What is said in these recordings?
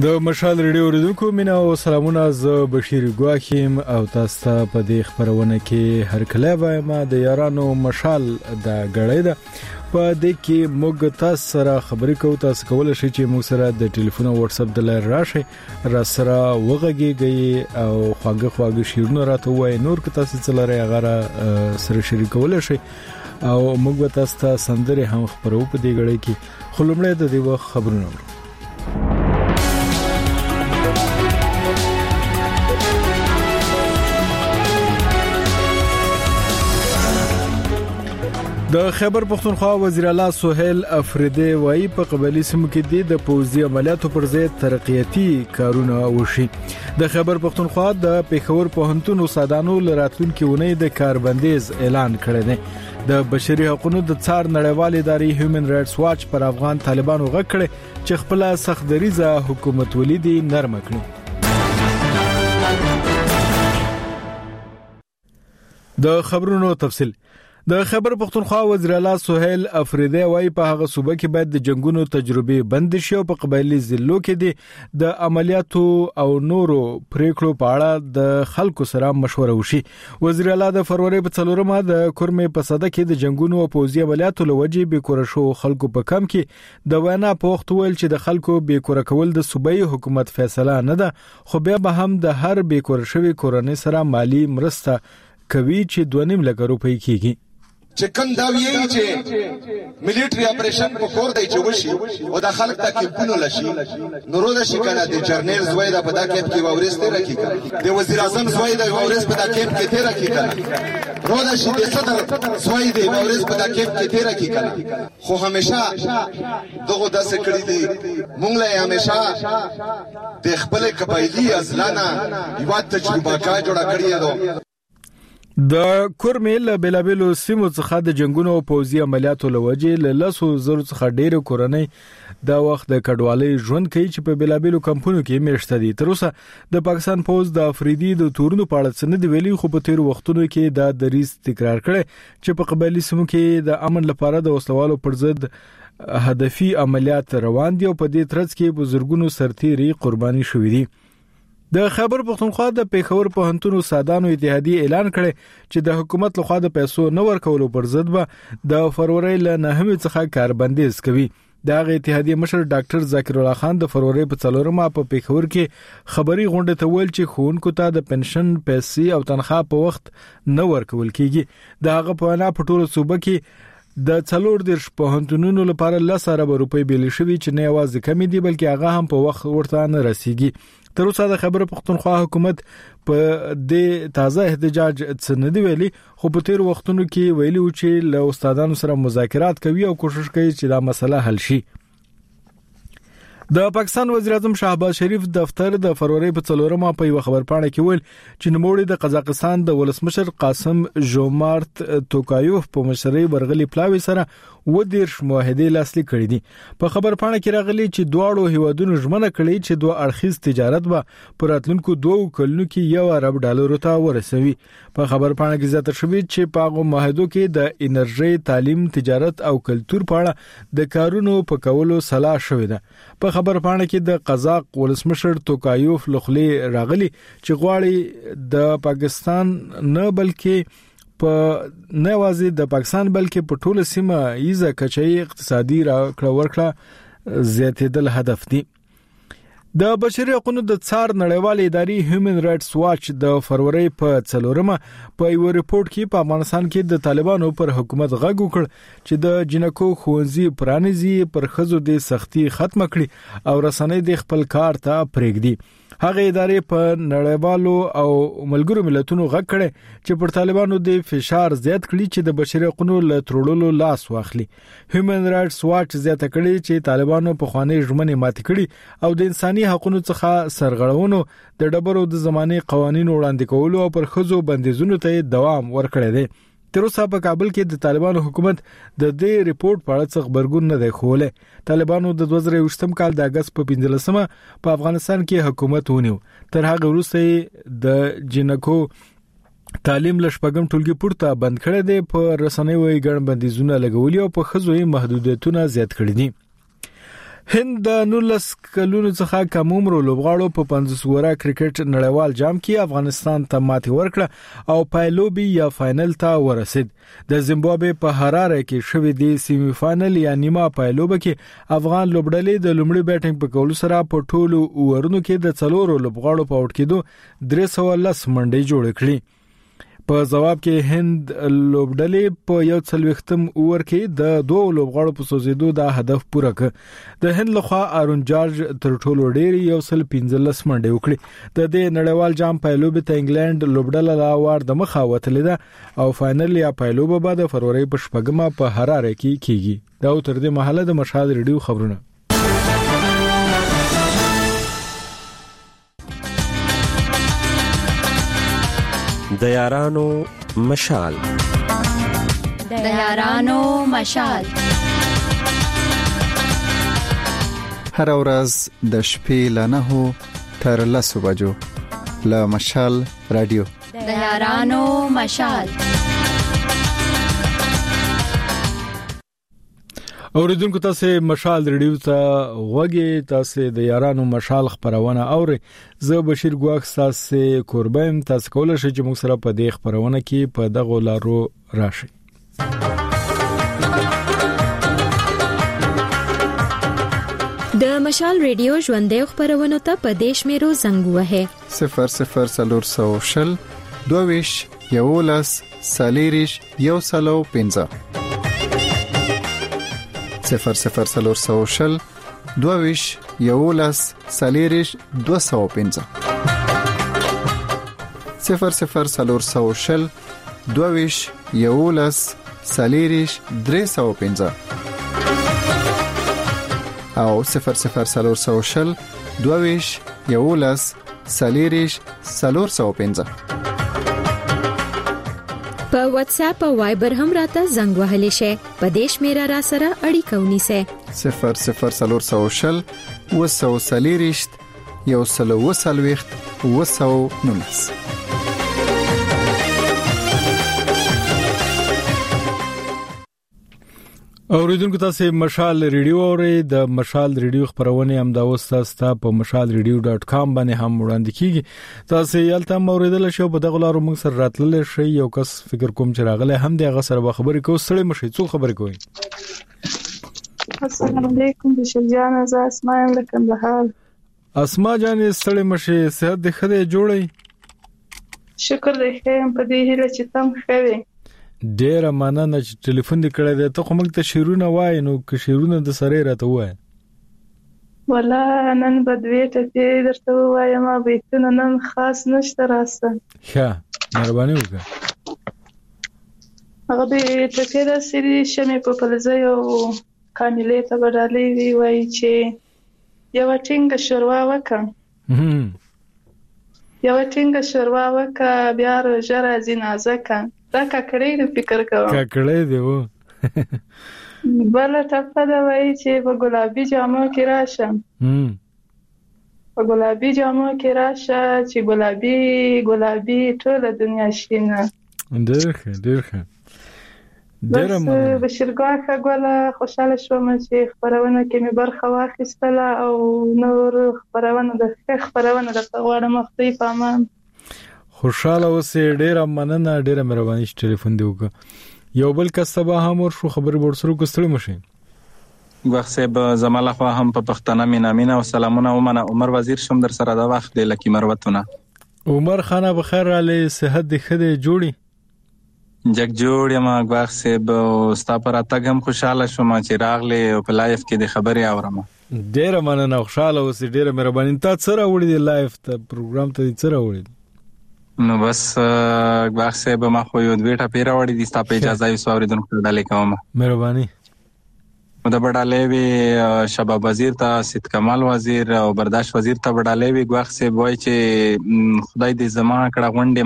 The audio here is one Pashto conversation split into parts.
د مشال ریډیو اوریدونکو مینا او سلامونه، زه بشیر ګواخیم او تاسو ته په دې خبرونه کې هر کله وایم د یارانو مشال د غړې ده. په دې کې موږ تاسو سره خبرې کوو. تاسو کولای شئ چې موږ سره د ټلیفون او واتس اپ د لارې راشي، را سره وغږیږئ او خواږه شیرونه راته وایي. نور که تاسو څه لرئ هغه سره شریکولای شئ او موږ به تاسو ته سندرې هم خبرو په دې غړې کې. خو لومړی د دې وخت خبرونه ورو. د خیبر پختونخوا وزیر اعلی سہیل افریدی وایي په قبایلی سیمو کې د پوځي عملیاتو پر ضد ترقیاتي کارونه وشي. د خیبر پختونخوا د پیښور پوهنتون استادانو لراتلونکي ونې د کاربندیز اعلان کړی دی. د بشري حقوقو د څار نړیوال ادارې هیومن رائټس واچ پر افغان طالبانو غږ کړی چې خپل سخت دریزه حکومت ولیدي نرم کړي. د خبرونو تفصیل. د خیبر پختونخوا وزیر اعلی سہیل افریدی وایي په هغه صوبه کې باید د جنگونو تجربه بند شي او په قبایلی ضلعو کې د عملیاتو او نورو پریکړو په اړه د خلکو سره مشوره وشي. وزیر اعلی د فروری په 4مه د کورمې په صده کې د جنگونو او پوځي عملیاتو لوجې به کورشو خلکو په کم کې د وینا په وخت ویل چې د خلکو به کور کول د صوبایي حکومت فیصله نه ده، خو بیا به هم د هر به کورشوي کورنۍ سره مالی مرسته کوي چې 2.5 لک روپۍ کیږي. چې کوم دا ویي چې مليټري اپریشن په کور دی چې وشي او د خلک ته کېپونو لشي نورو د شي کنه د جرنیل زوی د په دا کېپ کې وورسته راکی کنه د وزیر اعظم زوی د وورس په دا کېپ کې تیر راکی کنه نورو د شي د صدر زوی د وورس په دا کېپ کې تیر راکی کنه. خو همیشه دغه داسې کړی دی مونږ له همیشه د خپل قبایلی ازلانه یو تجربه کا جوړه کړی دی. د کورمیل بلابلو سیمو څخه د جنگونو او پوځي عملیاتو لوجې له 100,000 څخه ډېر کورنۍ د وخت د کډوالۍ ژوند کوي چې په بلابلو کمپونو کې میشته دي. تر اوسه د پاکستان پوز د افریدي د تورونو په اړه څه نه دی ویلي، خو په تیر وختونو کې د دریس تکرار کړي چې په قبایلی سیمو کې د امن لپاره د وسلوالو پر ضد هدفي عملیات روان دي او په دې ترڅ کې بزرګونو سرتيري قرباني شوې دي. د خیبر پختونخوا د پیښور پوهنتون استادانو اتحادیه اعلان کړی چې د حکومت لخوا د پیسو نه ورکولو پر ضد به د فروری له 9 څخه کاربندیز کوي. د اتحادیه مشر ډاکټر ذکر الله خان د فروری په 4مه په پیښور کې خبري غونډه ته ویل چې خونکو ته د پنشن پیسې او تنخواه په وخت نه ورکول کیږي. د هغه په اړه په ټولو صوبه کې د 4 پوهنتونونو لپاره 10,000 روپۍ بیل شوی چې نه یوازې کمی دي بلکې هغه هم په وخت ورته نه رسیږي. تر اوسه د خیبر پختونخوا حکومت په د تازه احتجاج څه نه دی ویلي، خو په تیر وختونو کې ویلي و چې له استادانو سره مذاکرات کوي او کوشش کوي چې دا مسله حل شي. د پاکستان وزیر اعظم شهباز شریف دفتر د فروری په 4مه په یو خبرپاڼه کې ویل چې نوموړي د قزاقستان د ولسمشر قاسم جومارت توکایوف په مشرۍ ورغلي پلاوي سره 10 معاهدې لاسلیک کړې دي. په خبرپاڼه کې راغلي چې دواړو هیوادونو ژمنه کړې چې دوه اړخیز تجارت به پر راتلونکو 2 کلونو کې $1 ارب ته ورسوي. په خبرپاڼه کې زیاته شوې چې په هغه معاهدو کې د انرژي، تعلیم، تجارت او کلتور په اړه د کارونو په کولو صلاح شوې ده. په خبرپاڼه کې د قزاق ولسمشر توکایوف لخلی راغلي چې غواړي د پاکستان نه بلکې په نوازي د پاکستان بلکې په ټوله سیمه ایزه کچای اقتصادي راکړه ورکړه زیاتېدل هدف دي. د بشري حقوقو د څار نړیوال ادارې هیومن رائټس واچ د فروری په 4مه په یو ریپورت کې په افغانستان کې د طالبانو پر حکومت غږ وکړ چې د جنکو خوندزي پرانیزي پر خزو د سختي ختم کړي او رسنۍ د خپل کار ته پرېږدي. هغه ادارې په نړیوالو او ملګرو ملتونو غږ کړي چې پر طالبانو د فشار زیات کړي چې د بشري حقوقو له تړلو لاس واخلي. هیومن رائټس واچ زیاته کړي چې طالبانو په خواني ژمنې ماتې کړي او د انساني حقوقو څخه سرغړونو د ډبرو د زماني قوانینو وړاندې کولو او پر خزو بندیزونو ته دوام ورکړی دی. تر اوسه په کابل کې د طالبانو حکومت د دې ریپورت په اړه څه خبرګون نه دی خوله. طالبانو د 2020 کال د اگست په 15مه په افغانستان کې حکومت ونیو. تر هغه وروسته د جنکو تعلیم لشپګم ټولګي پورته بند کړی دی، په رسنیو یې ګڼ بندیزونه لګولي او په خزو یې محدودیتونه زیات کړی دي. هند د 19 کلونو څخه کم عمر لوبغاړو په 50 ورا کرکټ نړیوال جام کې افغانستان ته ماتې ورکړه او پایلوبي یا فائنل ته ورسید. د زیمبابوې په هراره کې شوې د سیمی فائنل یا نیمه پایلوبه کې افغان لوبډلې د لومړي بیټینګ په کولو سره په ټولو اورونو کې د 4 لوبغاړو په اوټ کېدو 310 منډې جوړ کړې. په جواب کې هند لوبډلې په یو څلوختم اوور کې د 2 لوبغاړو په سوزیدو د هدف پوره کړ. د هند لخوا آرون جارج تر ټولو ډېر یو 15 منډې وکړې. د دې نړیوال جام پایلوبې ته انګلند لوبډله لا وار د مخه وتلې ده او فائنل یا پایلوبه به د فروری په شپږمه په هراره کې کیږي. دا تر دې مهاله د مشال ریډیو خبرونه. د یارانو مشال هر ورځ د شپې له 9 تر 10 بجو له مشال رادیو د یارانو مشال. اوریدونکو تاسو مشال ریډیو ته غوږی، تاسو د یارانو مشال خبرونه اورئ. زه بشیر ګواخ تاسو قربان تاسو کولای شئ چې موږ سره په دې خبرونه کې په دغه لارو راشئ. د مشال ریډیو ژوندې خبرونه ته په دیش میرو زنګ وهه 00320 22 11 سالیریش یو سلو 15 00320 22 11 سالیریش 215 00320 22 11 سالیریش 315 او 00320 22 11 سالیریش 415. په واتس اپ او وایبر هم راته زنګ وهلی شي. په دیش میرا را سره اړیکه ونیسه 00320 وسو سالیریش یو سلو وسلويخت وسو نونس. اوریدونکو تاسو مشال ریډیو اورئ. د مشال ریډیو خبرونه هم دا وستا په mashalradio.com باندې هم وړاندې کیږي. تاسو یالته اوریدل شو په دغه لارو موږ سره راتلل شي. یو کس فکر کوم چې راغله هم دغه سره خبرې کوو. سړی مشي څو خبرې کوي. السلام علیکم بشیر جان، زه اسماء له کندهار. اسماء جان سړی مشي صحت د خدای جوړي؟ شکر دې خیم په دې هیله چې تم خوي. ډیر مننه چې ټلیفون دې کړی دی. ته خو موږ ته شیرونه وای نو که شیرونه د سره راته وای. ولا نن بدوي ته درته وایم بیتونه نن خاص نشته راسته. ښه مهرباني وکړه. هغه به ته د سری شمه په پلزه یو کاملې ته بدلې وی وای چې یو ټینګه شوروا وکم. یو ټینګه شوروا وک بیا روزه زینازه کړه. دا کاکړې د فکر کوم. کاکړې دی وو. بل ټپه دا وایي چې په ګلابي جامو کې راشم. په ګلابي جامو کې راشه چې ګلابي ټول دنیا شینه. ډېر ښه. بس بشرګاه غواړه خوشاله شوم چې خبرونه کې مې برخه واخیستله او نور خبرونه د غواړم مخې په امان. خوشاله اوسې. ډېر مننه، ډېر مهرباني چې ټلیفون دی وکړه. یو بل کس سبا هم ور شو خبرې ورسره کوستل مشي. وخت به زماله خو هم په پښتنه مینامینه او سلامونه ومنه. عمر وزیر شم در سره دا وخت دی لکه مروتونه. عمر خانه بخیر علي صحت دې خدای جوړي. جګ جوړ یم. وخت به ستا پر اتګ هم خوشاله شوم چې راغله او په لایف کې د خبرې اورم. ډېر مننه، خوشاله اوسې. ډېر مهرباني. تاسو سره وړي دی لایف ته پروګرام ته سره وړي. نو بس وخت به ما خو یو دوه ټاپې راوړې دي. ستا په اجازه یې سوریدونکو ډالې کوم. مهرباني. مده بډالې وی شباب وزیر ته، سید کمال وزیر او برداشت وزیر ته بډالې وی. وخت سه وای چې خدای دې زما کړه غونډې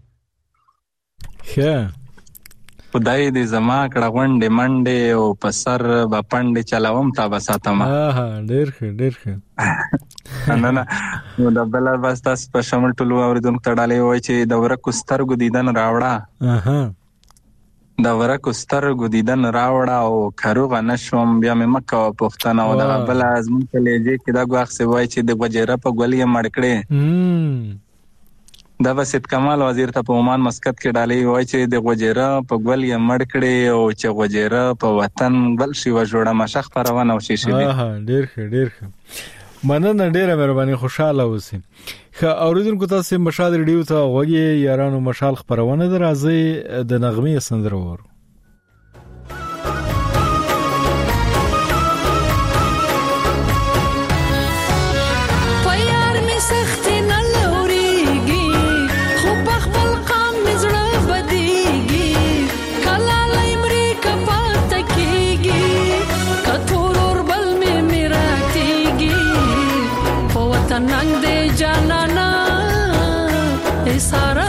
منډې. ښه خدای دې زما کړه غونډې منډې او په سر با پندې چلاوم تا بساتم. ډېر ښه. نو د بل بس تاسو په شامل ټولو اوریدونکو ته ډالې وای چې د ورکو سترګو دیدن راوړه. د ورکو سترګو دیدن راوړه او کاروغه نشوم بیا مې مکه پوښتنه او دغه بل زموږ په لهجې کې دا ګواښ سې وایي چې د غوجیره په ګول یې مړ کړې دا به سید کمال وزیر ته په عمان مسقط کې ډالۍ وایي چې د غوجیره په ګول یې مړ کړې او چې غوجیره په وطن بل شي وجوړه مشخ پروانه او شیشه دي. ډېر ښه مننه ډېره مهرباني خوشاله اوسئ. ښه اوریدونکو تاسو مشال ریډیو ته غوږی یارانو مشال خبرونه درازي د نغمې سندره وره नंग दे जाना सारा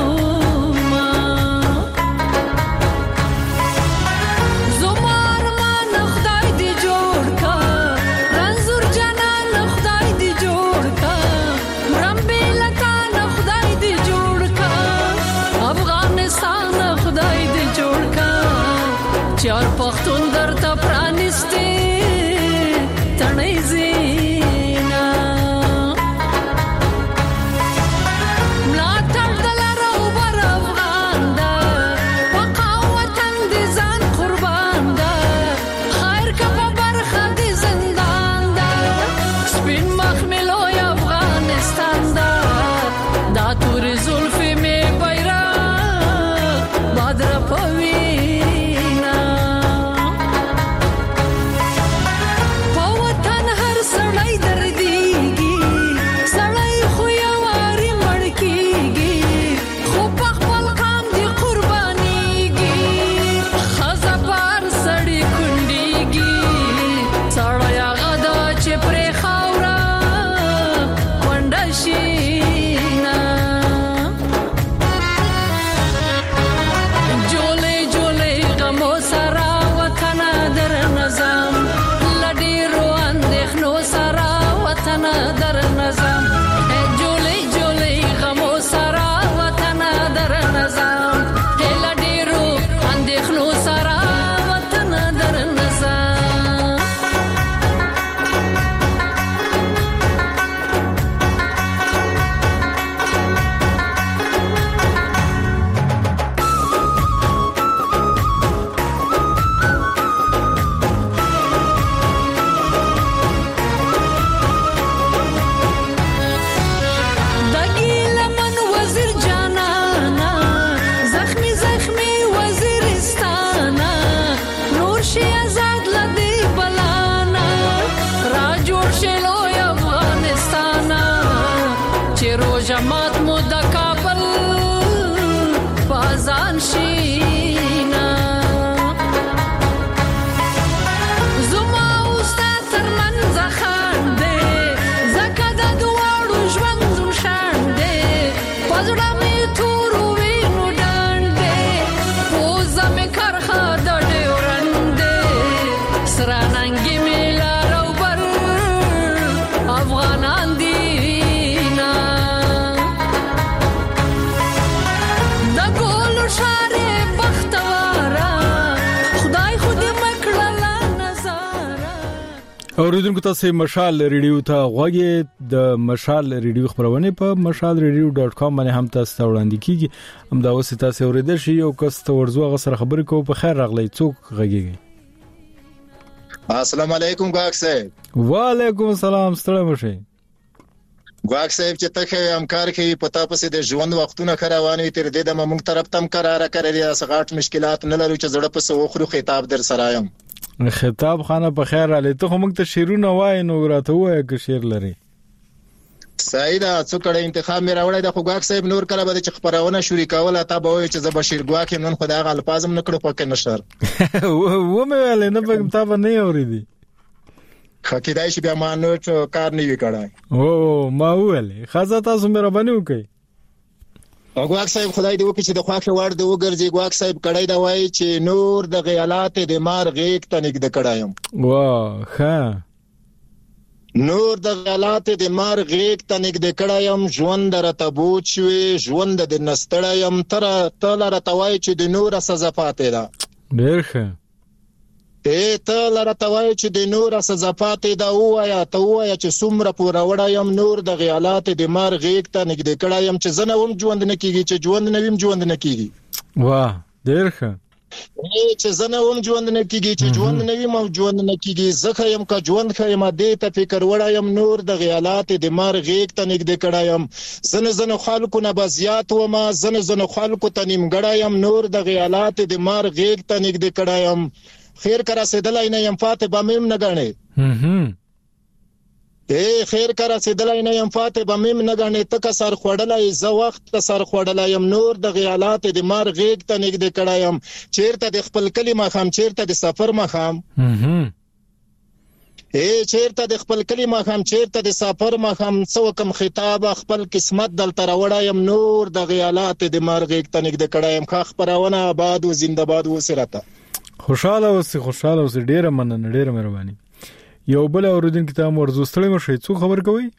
जुमार मान खुदाई दी जोड़ का रंजुर जाना खुदाई दी जोड़ का रंबे लता खुदाई दी जोड़ का अफगानिस्तान खुदाई दी जोड़ का चार पख्तून दर तपरानिस्ते तणैजी اوریدونکو تاسو مشال ریډیو ته غوږی د مشال ریډیو خبرونه په mashalradio.com باندې هم تاسو وړاندې کیږي هم دا اوس تاسو اوریدل شي او کس ته ورزو غسر خبرې کو په خیر راغلی څوک غږیږي. السلام علیکم ګاک صاحب. وعلیکم السلام ستړي مشه ګاک صاحب چې ته همکار کوي پتا پسې د ژوند وختونه خروانوي تر دې د موږ طرف تم قراره کړی سغاټ مشکلات نه لرو چې زړه پسې وخرو خطاب در سره یم. خطاب خانه په خیر علي ته هم ته شیرونه وای نو راته وای که شیر لري. سیدا څو کړه انتخاب مې راوړی د خوګاک صاحب نور کله به چې خبرونه شروع کوله تا به وای چې زه بشیر ګواک نن خدای غ الفاظم نکړو پکې نشر و مې ول نه په تا به نه اوریدي خکېدای شي بیا ما نو کار نه وی کړای او ما ول خزه تاسو مې را بنو کوي ګواک صاحب خدای دې وکړي چې د خواخه ور د وګرځي ګواک صاحب کړای دا وای چې نور د غیالات د مار غیک تنګ د کړایم واه ښه نور د غلات د مار غیږ ته نږدې کړایم ژوند راته بوج شوی ژوند د نستړایم تر تل راته وای چې د نور سزا پاتې ده ډېر ښه ته راته وای چې د نور سزا پاتې ده وایا ته وایا چې څومره پوره وړایم نور د غلات د مار غیږ ته نږدې کړایم چې زنه هم ژوند نه کیږي چې ژوند نه ویم ژوند نه کیږي واه ډېر ښه چې زنه هم ژوند نه کیږي چې ژوند نه ویم ژوند نه کیږي زخه يم کا ژوند خیم دې ته فکر وړایم نور د غیالات د مار غیږ ته نږدې کړایم زنه خلکو نه بزیات و ما زنه خلکو ته نیمګړایم نور د غیالات د مار غیږ ته نږدې کړایم خیر کرا سیدلای نه يم فاتح بمیم نه غنه خیر کرا سیدلای نه يم فاتح بمیم نه غنه تک سر خوړلای ز وخت سر خوړلایم نور د غیالات د مار غیږ ته نږدې کړایم چیرته د خپل کلمه خام چیرته د سفر مخام چیرته د خپل کلمه خام چیرته د سفر مخام څو کم خطاب خپل قسمت دلته راوړایم نور د غیالات د مار غیږ ته نږدې کړایم خاخ پرونه آباد او زنده‌باد وسرته خوشاله اوسې ډیره مننه ډیره مهرباني یو بل اوریدونکو ته ورزو ستړي مشي څو خبر کوي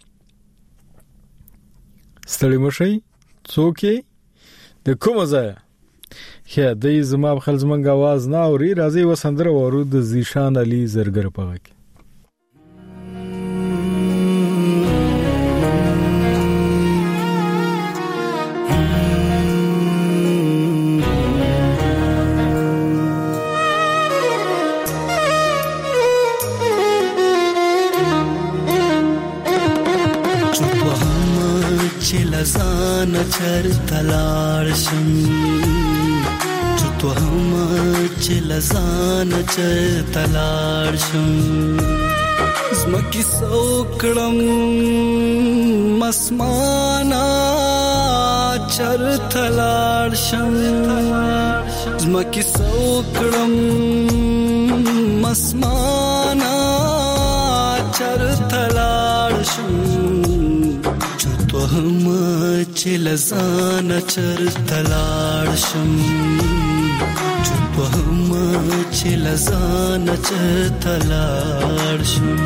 ستړي مشي څوک د کوم ځای خیا د زما خپل زمنګ आवाज نه اوري راځي وسندره ورود زیشان علي زرګر پغه لزان چر تلار شم چتو هم چ لزان چر تلار شم زمکی سوکړم مسمانا چر تلار شم زمکی سوکړم مسمانا چر تلار شم هم چې لزان چر تلار شم چپ هم چې لزان چر تلار شم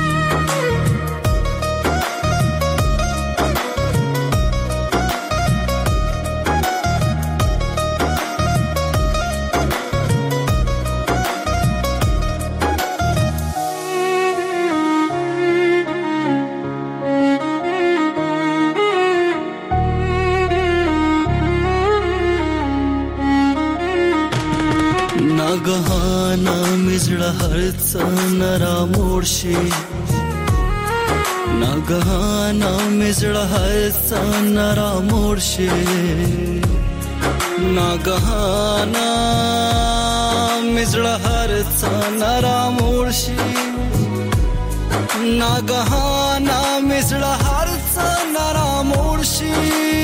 ناګهانا مزړه هرڅ نرا مورشي ناګهانا مزړه هرڅ نرا مورشي ناګهانا مزړه هرڅ نرا مورشي ناګهانا مزړه هرڅ نرا مورشي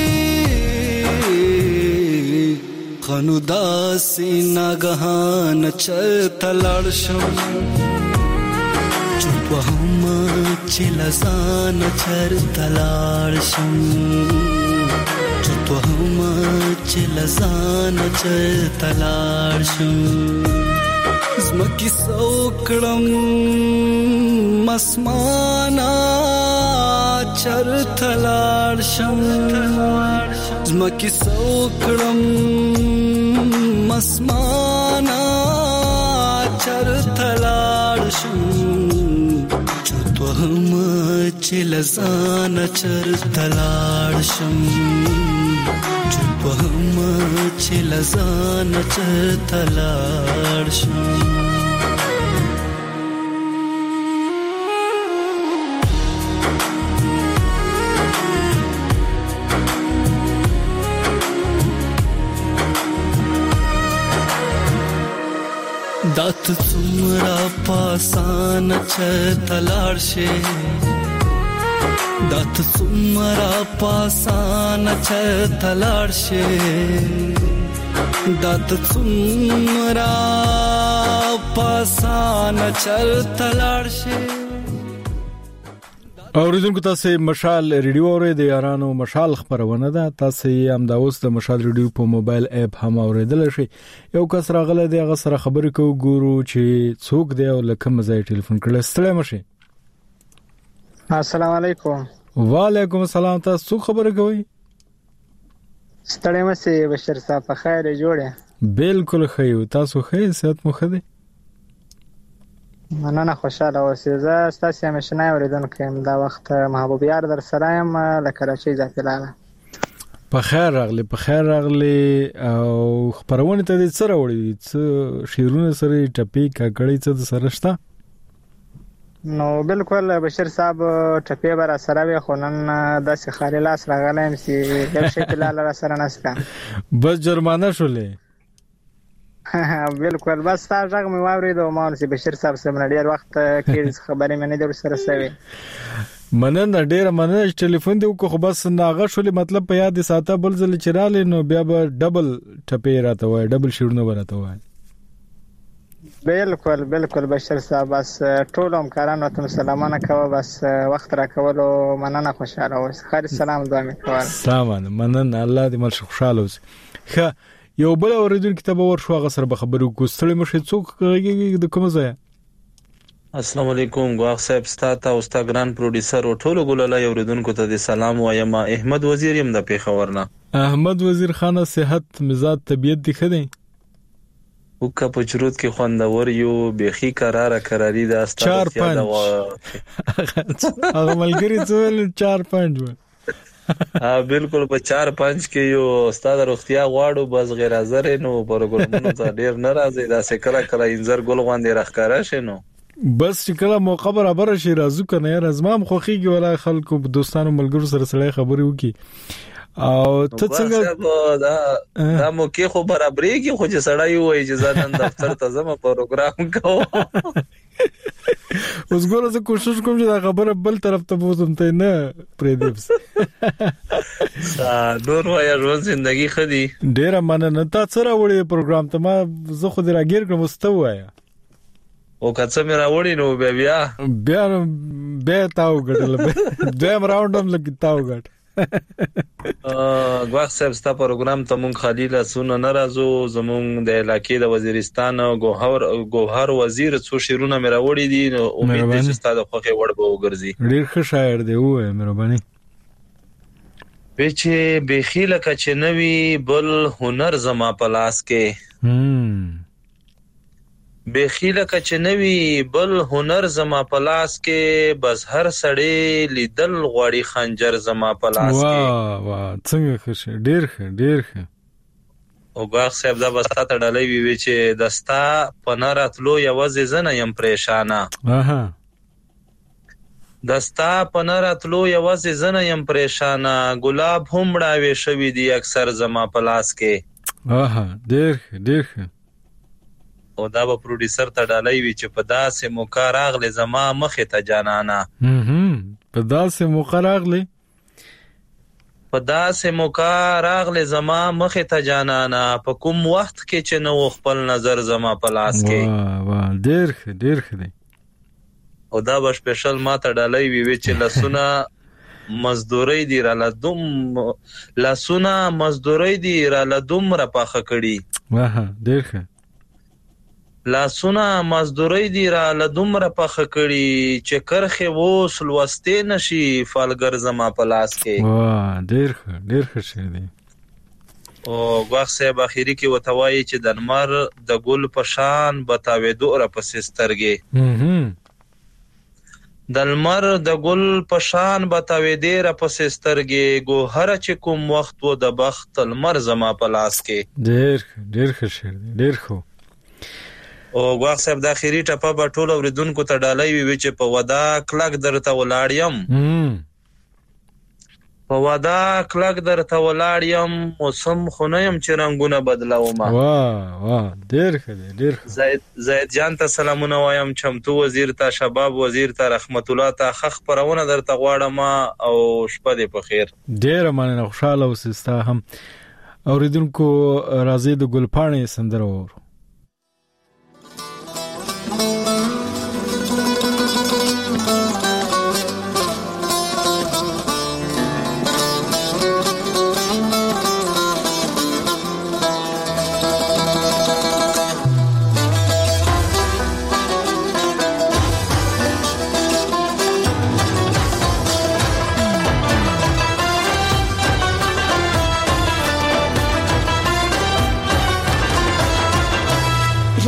خنو داسي ناګهان چل تلړ شم چپ هم چې لزان چر تلړ شم چپ هم چې لزان چر تلړ شم زمکی سوکړم مسمانا چر تلړ شم زمکی سوکړم مسمانا چر تلار شم چتو هم چې لزان چر تلار شم چتو هم چې لزان چر تلار شم دات څومره پاسان چتلار شي دات څومره پاسان چتلار شي دات څومره پاسان چتلار شي اوریدونکو تاسو مشال ریډیو اورئ د یارانو مشال خبرونه ده تاسو هم د اوس د مشال ریډیو په موبایل اپ هم اوریدل شي یو کس راغله د هغه سره خبرې کوو ګورو چې څوک دی او لکه مزای ټلیفون کړل ستړي مشي السلام علیکم. وعلیکم السلام. تاسو خبره کوي؟ ستړی مشه بشیر صاحب، په خیر جوړه؟ بالکل خیر. تاسو خیر؟ صحت مو ښه دی؟ مننه، خوشاله اوسئ. زه ستاسو همیشنی اوریدونکی یم. دا وخت محبوب یار در سره یم له کراچۍ ځاپلاله. په خیر راغلی، په خیر راغلی. او خبرونه ته دې سره وړي څه شیرونه سره ټپی کاکړی څه د سره شته؟ نو بالکل بشیر صاحب، ټپی بر سره وي، خو نن داسې خالي لاس راغلی یم چې یو شی لاله را سره نشته. بس جرمانه شولې؟ بالکل. بس تا ځګ مې واورید او ما نو بشیر صاحب سره ډیر وخت کې خبرې مې نه در سره سوي. مننه، ډیر مننه چې ټلیفون دی وکړو. خو بس ناغه شولې، مطلب په یاد ساته بل ځل چراله نو بیا به ډبل ټپی راته وای، ډبل شیرونه ورته وای. بالکل بالکل بشیر صاحب، بس ټول همکارانو ته سلامونه کوه. بس وخت را کولو مننه، خوشاله اوسئ. خیر سلام دعا مې کوله. سلام، مننه. الله دې مل خوشاله اوسئ. ښه، یو بل اوریدونکو ته به ورشو، هغه سره به خبرو کو. ستړي مشه څوک کېږي د کوم ځای؟ السلام علیکم ګواخ صاحب، ستاته او ستا ګران پروډوسر او ټولو ګلله اوریدونکو ته د سلام وایم. احمد وزیر يم د پیښور نه. احمد وزیر خان، صحت مزاج طبيعت دی ښه دی؟ وکه په چروت کې خوندور یو، بيخي قراری د استاد سیاده و هغه ملګری څول 4-5 و. بالکل په 4-5 کې یو استاد روغتیا غواړو، بس غیر حاضر نو پروګرامونو ته ډیر ناراضي. دا سکره کله انځر ګل غوندې راخکاره شنو. بس چې کله موقع برابر شي راځو کنه یار. ازمام خوخيږي ولا خلکو دوستانو ملګرو سره سره خبرې وکي. او ته څنګه دا موقع خو برابرېږي، خو چې سړی وایي چې ځان دفتر ته زما پروګرام کوم. اوس ګوره زه کوشش کوم چې دا خبره بل طرف ته بوزم ته نه پرې دیوس. نور وایي ژوند زندگی خدي. ډیر مننه. تا سره وړي پروګرام ته ما زه خو دې راګیر کوم مستوي او کڅ مې راوړی نو بیا تاو غړل دویم راوند هم لګیتاو غړ. غواخ صاحب، ستا پروګرام ته مونږ خالي لاسونه ناراضو. زمونږ د علاقې د وزیرستان ګوهر وزیر څو شیرونه مې راوړی دي. امید دې چې ستا د خوخه وړ به وګرځي. ډیر ښه شاعر دی وای، مهرباني. چې بخیله کچ نوی بل هنر زما پلاس کې. بخیله کچ نوی بل هنر زما پلاس کې، بس هر سړی لیدل غواړي خنجر زما پلاس کې. واه څنګه ښه، ډیر ښه، ډیر ښه. او غاخ صاحب دا بس ته ډالۍ وی چې دستا پناراتلو یوازې زنه يم پریشانه. دستا پناراتلو یوازې زنه يم پریشانه، ګلاب هم راوي شوی دی اکثر زما پلاس کې. ډیر ښه، ډیر ښه. او دا به پروډوسر ته ډالۍ وی چې په داسې موقع راغله زما مخه ته جانانا. په داسې موقع راغله، په داسې موقع راغله زما مخه ته جانانا، په کوم وخت کې چې نو خپل نظر زما په لاس کې. واه ډیر ښه، ډیر ښه دی. او دا به سپیشل ما ته ډالۍ وی چې لسونه مزدوري دی را لدوم، لسونه مزدوري دی را لدوم را پاخه کړي. واه ډیر ښه. لاسونه مزدوري دی را لدومره پخه کړي چې کرخه وو سلوستې نشي فالګر زما په لاس کې. واه ډیر ښه، ډیر ښه شعر دی. او غاخ صاحب اخیری کې وتوایي چې د نمر د ګل په شان بتاوي دوره پسې سترګې. د نمر د ګل په شان بتاوي ډیره پسې سترګې، ګوهر چې کوم وخت و د بخت المر زما په لاس کې. ډیر ښه، ډیر ښه شعر دی، ډیر ښه. او غواخ صاحب د اخیری ټپه په ټولو اوریدونکو ته ډالۍ وی چې په ودا کلک درته ولاړ یم. په ودا کلک درته ولاړ یم، موسم خو نه یم چې رنگونه بدلوم. واه ډیر ښه دی، ډیر ښه. زید جان ته سلامونه وایم، چمتو وزیر ته، شباب وزیر ته، رحمت الله ته خخ پرونه درته غواړم او شپه دې په خیر. ډیر مننه، خوشاله اوسئ. ستا هم اوریدونکو راځي د ګلپاڼې سندره وورو.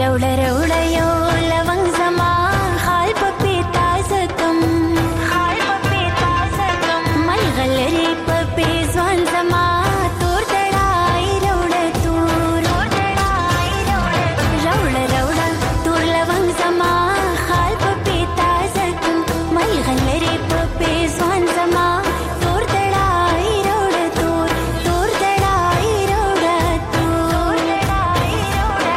روڑا روڑا یو لونگ زما خال پپی تازه کم خال پپی تازه کم ملغلری پپی ځوان زما تور دړای روڑا تور دړای روڑا روڑا تور لونگ زما خال پپی تازه کم ملغلری پپی ځوان زما تور دړای روڑا تور دړای روڑا تور دړای روڑا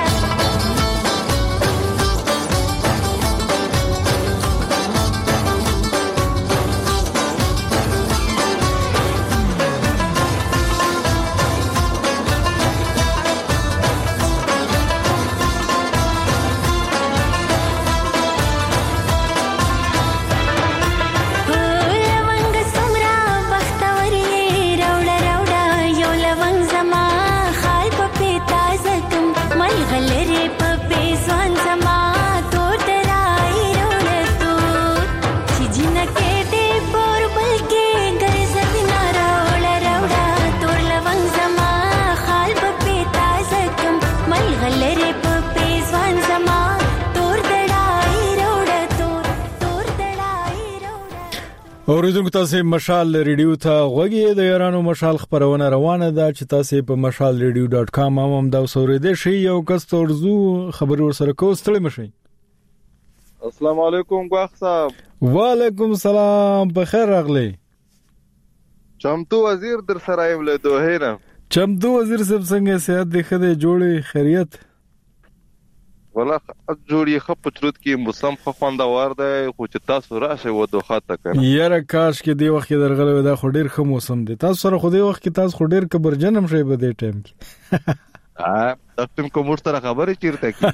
لونگ سمرا بختوری روڑا روڑا یو لونگ زما خال پپی تازه کم ملغلری پپی ځوان زما تور دړای روڑا تور چې جنکه دې پور بلکې ګرځوي نه روڑا روڑا تور لونگ زما خال پپی تازه کم ملغلری پپی ځوان زما تور دړای روڑا تور دړای روڑا اوریدونکو تاسو مشال ریډیو ته غوږی د یارانو مشال خبرونه روانه ده چې تاسو په mashalradio.com هم دا اوریدئ شي یو کس تورزو خبر ورسره کو ستړي مشي. السلام علیکم ګواخ صاحب. وعلیکم السلام بخیر راغلی. چمتو وزیر در سره یم له دوه نه. چمتو وزیر صاحب څنګه صحت دی خدای جوړي خیریت؟ ولا جوړي خپ چرود کې موسم خو خوندور دی خو چې تاسو راشه و دوه ته کړئ. یاره کاش کې دی وخت درغله دا خو ډیر ښه موسم دی. تاسو سره خو دی وخت کې تاسو خو ډیر کبرجن هم شي په دې ټایم کې. تاسو کوم سره خبرې چیرته کی؟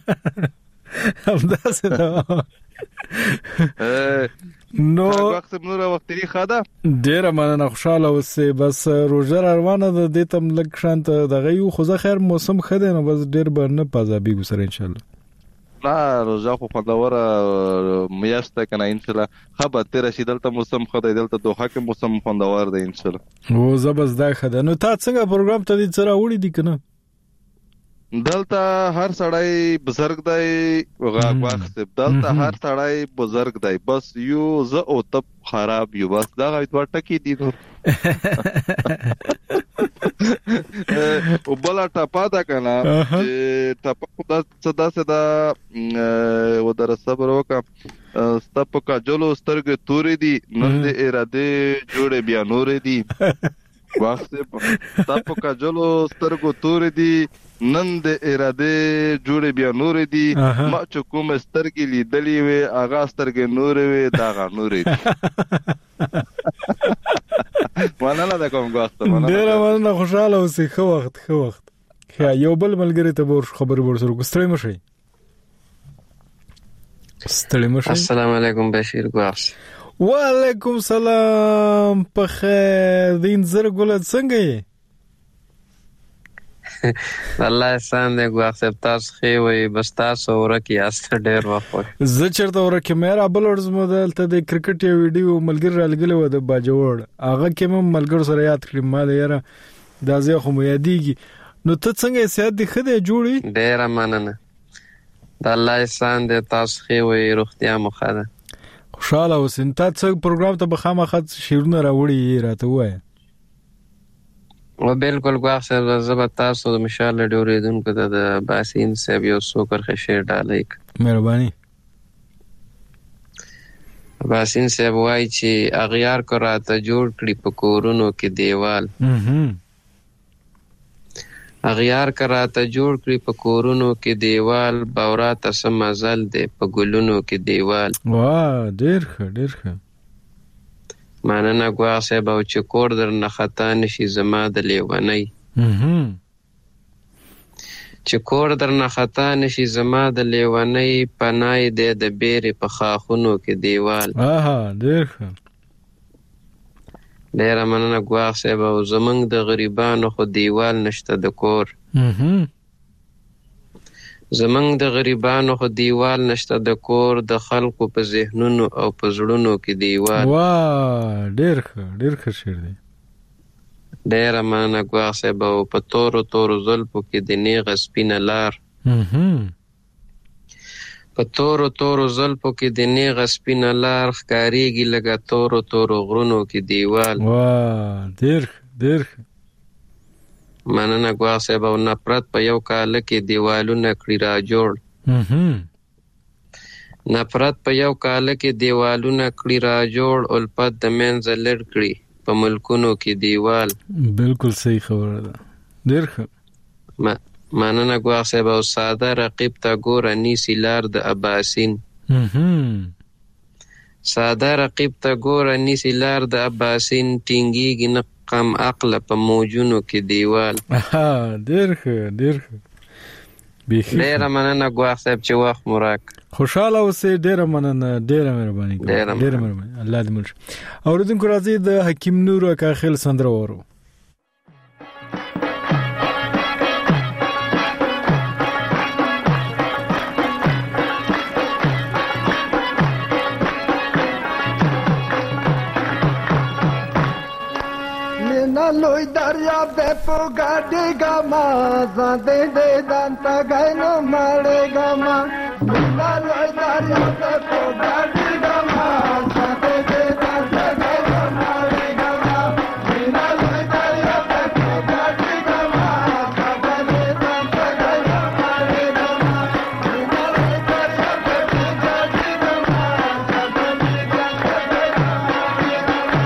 همداسې دا. نو وخت نور وخت لري خاده ډیر مننه خوشاله اوسې بس روزه روانه ده د تم لک شانت دغه یو خو زه خیر موسم خده نو بس ډیر به نه پازابي ګسر ان شاء الله. لا روزه خو خوندوره میاشته کنه ان شاء الله خبر تر شي دلته موسم خدای دلته دوه کې موسم خوندور دی ان شاء الله. او زبس دا خده نو تا څنګه پروګرام ته دې سره وړي دي کنه دلته هر سړی بزرګ دی واغ دلته هر سړی بزرګ دی بس یو زه او تب خراب یو بس دا غوښتل ټکی دي نو او بل ټاپا دا کنه ټاپا خدا صدا و در صبر وکا ستپ کا جلو سترګ تورې دي نن دې اراده جوړه بیا نورې دي وخت ستپ کا جلو سترګ تورې دي نن د اراده جوړه بیا نور دي ما چې کوم سترګې لیدلې وي اغا سترګې نور وي دا غا نور دي مننه دا کوم وخت ډیر مننه خوشاله اوسې خو وخت یو بل ملګری ته خبر ورسره ستړي مشي. السلام علیکم بشیر ګواس. وعلیکم السلام په خیر دین زر ګل څنګه یې؟ الله احسان دې ګواخ صاحب تاسو خې وي بس تاسو ورکی است ډېر وخت زه چرته ورکی مېرا بلورز مودل ته د کرکټ یو ویډیو ملګری را لګلو د باجوړ هغه کې مې ملګر سره یاد کړم ما یاره دا زه خو مې یادېږي. نو ته څنګه صحت دې خدای جوړي؟ ډېر مننه د الله احسان دې تاسو خې وي روغتیا مو خاله خوشاله اوسئ. تاسو پروګرام ته بخامه خد شیرونه راوړي راته وای و بالکل ګواخ صاحب زبر تاسو د مشال ډوریدونکو د باسین صاحب یو سوکر خشیر ډالای مهرباني. باسین صاحب وای چې اغیار کو راته جوړ کړي په کورونو کې دیوال اغیار کراته جوړ کړي په کورونو کې دیوال باوراته سم مزل دی په ګلونو کې دیوال. واه ډیر ښه مننه ګواخ صاحب او چې کور در نه خطا نشي زما د لیونی چې کور در نه خطا نشي زما د لیونی پنای دی د بیرې په خاخونو کې دیوال. ډیر ښه ډیره مننه ګواخ صاحب او زمونږ د غریبانو خو دیوال نشته د کور زمونږ د غریبانو خو دیوال نشته د کور د خلکو په ذهنونو او په زړونو کې دیوال. واه ډیر ښه شعر دی. ډیره مننه ګواخ صاحب او په تورو زلفو کې د نیغه سپینه لار په تورو تورو زلفو کې د نیغه سپینه لار ښکاریږي لکه تورو تورو غرونو کې دیوال. واه ډېر مننه ګواښ صاحب. او نفرت په یو کاله کې دیوالونه کړي را جوړ. نفرت په یو کاله کې دیوالونه کړي را جوړ. الفت د منځه لړ کړي په ملکونو کې دیوال. بالکل صحیح خبره ده. ډېر ښه. مننه ګواښ صاحب. او ساده رقیب ته ګوره نیسي لار د اباسین. ساده رقیب ته ګوره نیسي لار د اباسین. ټینګیږي نه کم عقله په موجونو کې دیوال. ډېر ښه. ډېره مننه ګواښ صاحب چې وخت مو راکړ. خوشاله اوسئ. ډېره مننه. ډېره مهرباني. ډېره مهرباني. الله دې مل شي. اوریدونکو راځي د حکیم نور کاخل سندره وورو. لوی دریاب دې په ګاډي ګما زاندې دې دانتا غاینو ماړې ګما. لوی دریاب دې په ګاډي ګما زاندې دې دانتا غاینو ماړې ګما. لوی دریاب دې په ګاډي ګما زاندې دې دانتا غاینو ماړې ګما. لوی دریاب دې په ګاډي ګما زاندې دې دانتا غاینو ماړې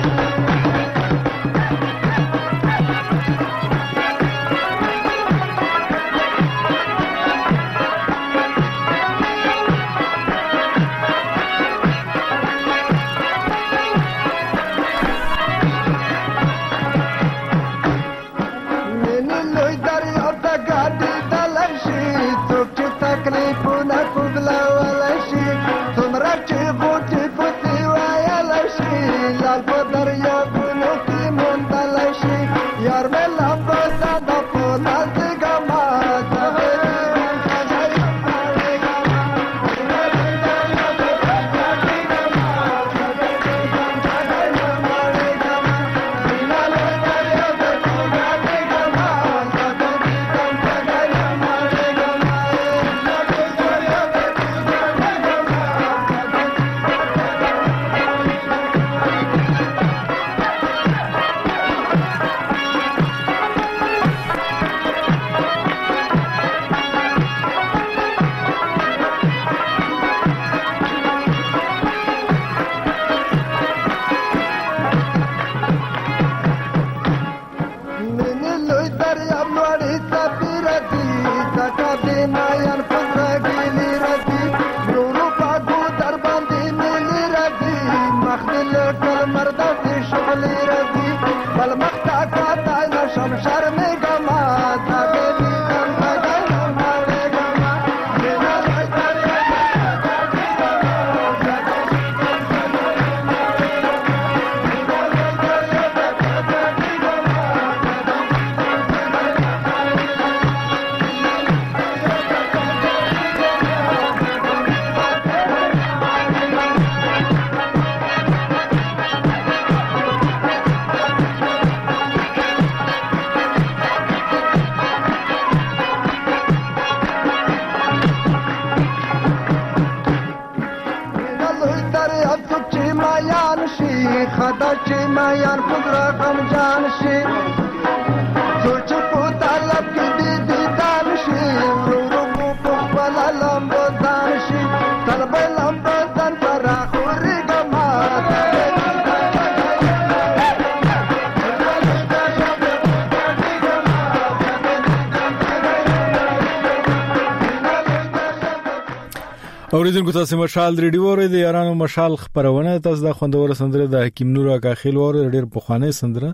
اوریدونکو تاسو مشال ریډیو اورئ د یارانو مشال خبرونه تاسو د خوندور سندره د حکیم نور کاخیل اورئ ډیر پخوانی سندره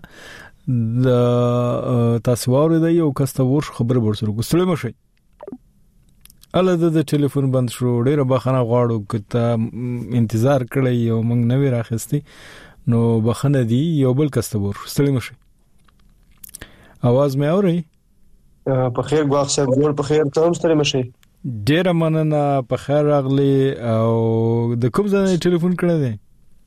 د تاسو اورئ د یو کستور خبر ورسره کوستل مشي اله د ټلیفون بند شو ډیر بخنه غواړو کته انتظار کړی یو موږ نوې راخستی نو بخنه دی یو بل کستور ستړي مشي आवाज مې اورئ په خیر ګواښ صاحب جوړ په خیر ته هم ستړي مشي ډیر مننه په خیر راغلی او د کوم ځای ټلیفون کړی دی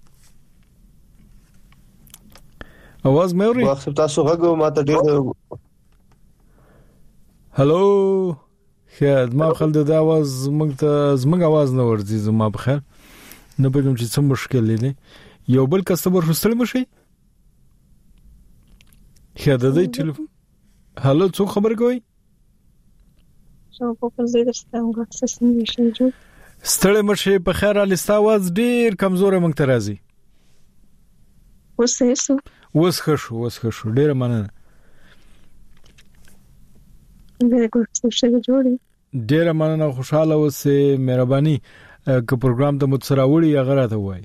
आवाज مې اورئ وخت تاسو غږ ماته ډیر هالو خیر ما خل د اواز زمنګ اواز نه ورځي زما په خیر نه پېږم چې څه مشکل دی یو بل کسټمر فستل مشي خیر د دې ټلیفون هالو څوک خبر کوي شو په پرځې درستم غوښتل سم شي جو ستړی مشه په خیر علي ستاواز ډیر کمزور مونږ ته راځي وس خشو ډیر مننه ډیر مننه خوشاله اوسه مهرباني که پروګرام ته متصراوړي یا غره ته وای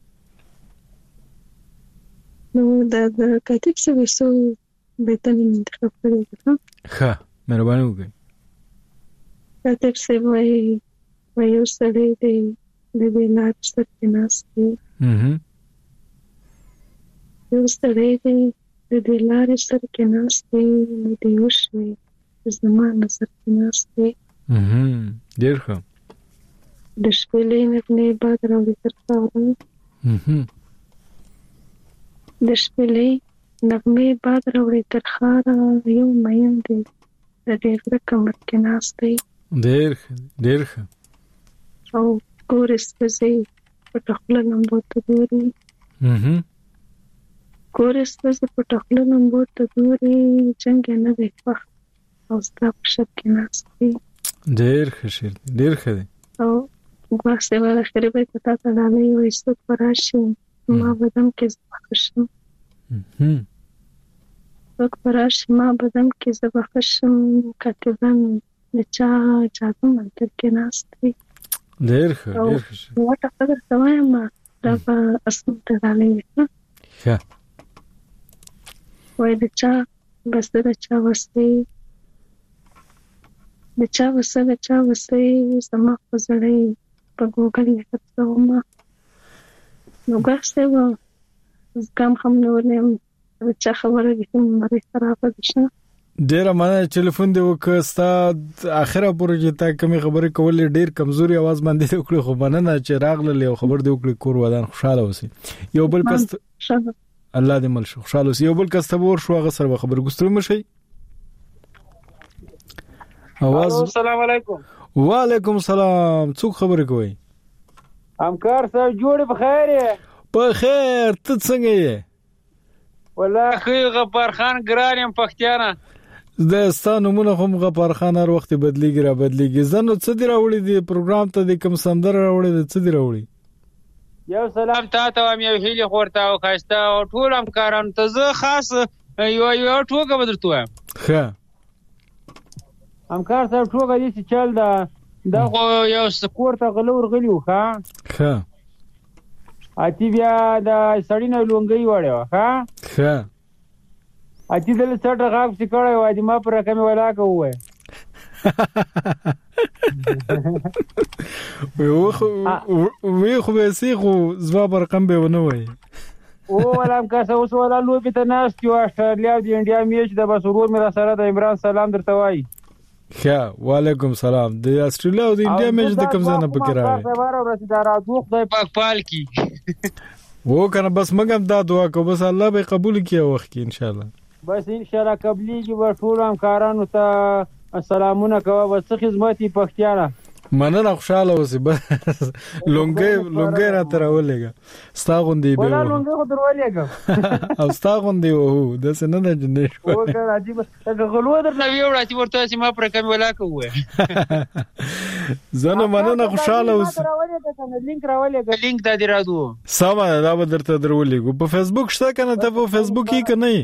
نو دا کاتب څه وسو به ته منتخب کړی ښه مهرباني وکړئ کاتب څه وای یو سړی دی د لار سره کې ناشته یو سړی دی د لار سره کې ناشته د یو شی زمانه سره کې ناشته ډیر ښه د شپې نه بعد راوړي تر څاورو د شپې نغمه بعد راوړي تر خارا یو مېن دی د دې رقم کې ناشته ډیر ښه او کورس پسې پټخله نمبر ته دوری کورس پسې پټخله نمبر ته دوری څنګه نه دی وخت او ستاسو شپ کې ناشته ډیر ښه او واسه ولا خريبه پتا ته نه وي څه پراشي ما بدم کې زبخشم ما بدم کې زبخشم کاتبان نچا جادو منتر کې ناشته ډیر ښه وټه خبر سوای ما دا اسم ته راځي ښه وای د چا بس د چا وسې سما خزړې په ګوګل کې کتلم نو ګرځې و کم هم نو نه چا خبره دي مې خراب دي ډیر مننه ټلیفون دی وکستا اخره پروژه تا کوم خبره کولې ډیر کمزوري आवाज باندې وکړي خو مننه چې راغله یو خبر دی وکړي کور ودان خوشاله اوسئ یو بل کس الله دې مل خوشاله اوسئ یو بل کس ته ور شو هغه سره خبر ګسترو مشي आवाज السلام علیکم وعلیکم السلام څوک خبره کوي همکار صاحب جوړ په خیر په خیر ته څنګه یې والله غفار خان ګرانم پښتانه د ستانمونه هم غفار خان هر وخت بدلیږي زنه څه دی راوړي دی پروګرام ته د کوم سندره راوړي دی څه دی راوړي یو سلام تاسو هم یو هیله خورته او خاصه او ټول همکارانو ته زه خاص یو ټوګه بدرته وایم ښه همکار صاحب ټوګه دې چې چل دا خو یو سکور ته غلور غلیو ښه اتی بیا د سړی نه لونګي وړو ښه اتی دل څټه غاښ سکړې وای دی ما پر رقم ولا کوه وی خو به سي خو زما پر رقم به ونه وای او ولام کا اوس ولا لوبي ته ناس کیو استرالیا دی انډیا میچ د بسرور مې را سره د عمران سلام درته وای ښه وعلیکم السلام د استرالیا او د انډیا میچ د کوم ځای نه پکې راغی خبره ورسېداره دوه خدای پاک پال کی وو کنه بس مګم دا دعا کو بس الله به قبول کړي وخت کې ان شاء الله بس ان شاء الله قبليږي و ټول همکارانو ته السلامونه کوه بس خدمتي پښتیانه مننه خوشاله اوسې بس لونګي را تر ولېګا ستا غوندې به ولا لونګي خو درولېګا او ستا غوندې وو د سن نه جنې شو او ګر عجیب غلو در نو وړا چې ورته چې ما پر کم ولا کوه زنه مننه خوشاله اوسې لینک راولېګا لینک د دې راځو سما دا به درته درولېګو په فیسبوک شته کنه ته په فیسبوک کې کنه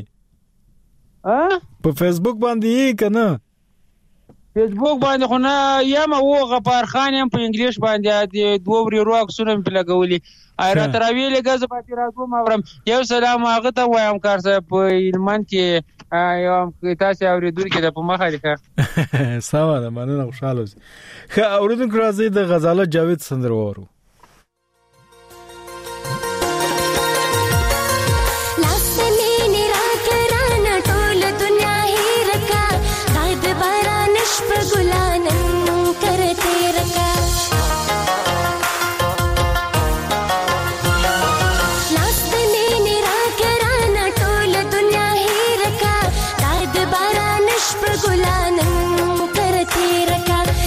په فیسبوک باندې کنه فیسبوک باندې خو نه یم او غفار خان هم په انګلیش باندې دوه ورو عکسونه په لګولي ایرا تراوی لګز پاتې راځو ما ورم یو سلام هغه ته وایم کار صاحب په علمان کې یو تاسو اوریدل کې د په مخه لیکه سلام ده مننه خوشاله اوسئ خه اوریدونکو راځي د غزاله جاوید سندر وورو गुलानन करते रखा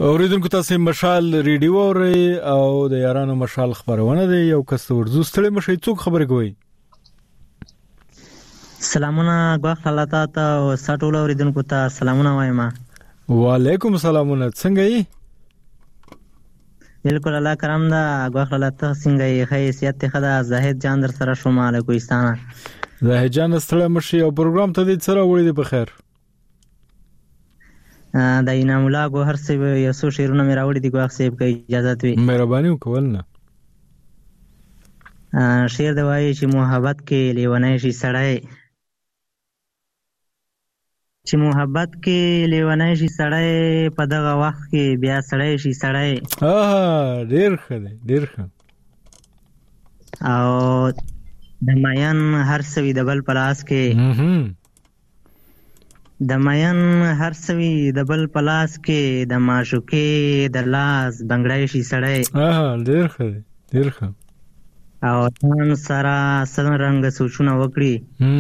اوریدونکو تاسو مشال ریډیو اورئ او د یارانو مشال خبرونه دی یو کس ورزو ستړي مشي څوک خبرې کوي سلامونه غواخ الله ته او سټول اوریدونکو ته سلامونه وایم وعلیکم السلامونه څنګه یې بالکل الله کرام دا غواخ الله ته څنګه یې حیثیت خدا زاهد جان در سره شمال کوهستان زاهد جان ستړي مشي او پروګرام ته دې سره وړي دی په خیر د انعام الله ګوهر صاحب یو څو شعرونه مې راوړي دي ګواخ صاحب که اجازه وي مهرباني وکول نه شعر دی وایي چې محبت کې لیونی شي سړی چې محبت کې لیونی شي سړی په دغه وخت کې بیا سړی شي سړی ډېر ښه دی ډېر ښه او د مین هر سوي د بل په لاس کې د مین هر سوي د بل په لاس کې د معشوقې د لاس بنګړی شي سړی ډېر ښه دی ډېر ښه او ځان سره سل رنګه سوچونه وکړي